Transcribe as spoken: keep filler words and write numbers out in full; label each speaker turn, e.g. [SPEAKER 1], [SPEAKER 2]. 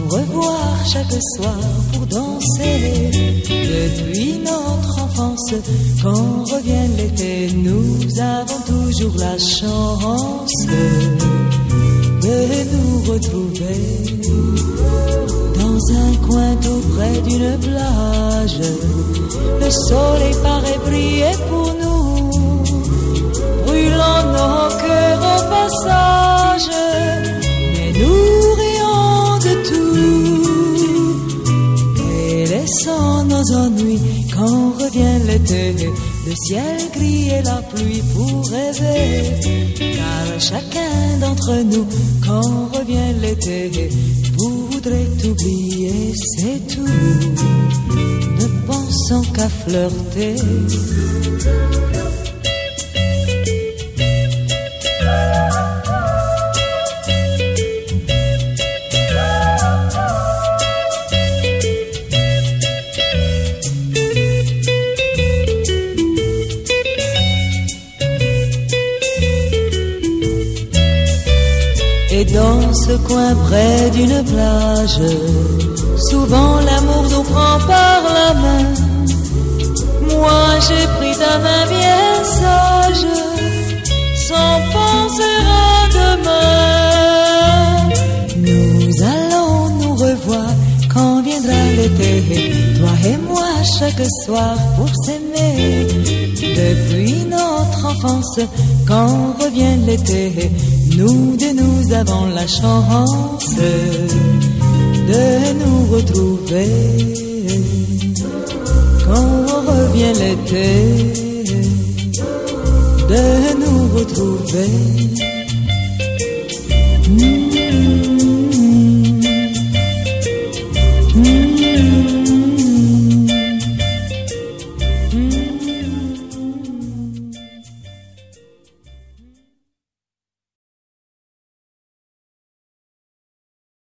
[SPEAKER 1] revoir chaque soir pour danser. Depuis notre enfance, quand revient l'été, nous avons toujours la chance de nous retrouver dans un coin tout près d'une plage. Le soleil paraît briller pour nous, brûlant nos cœurs au passage. Mais nous rions de tout et laissons nos ennuis quand revient l'été. Le ciel gris et la pluie pour rêver, car chacun d'entre nous, quand revient l'été, voudrait oublier, c'est tout. Ne pensons qu'à flirter. Et dans ce coin près d'une plage, souvent l'amour nous prend par la main. Moi j'ai pris ta main bien sage, sans penser à demain. Nous allons nous revoir quand viendra l'été, toi et moi chaque soir pour s'aimer. Depuis notre enfance, quand revient l'été, nous de nous avons la chance de nous retrouver. Quand revient l'été, de nous retrouver.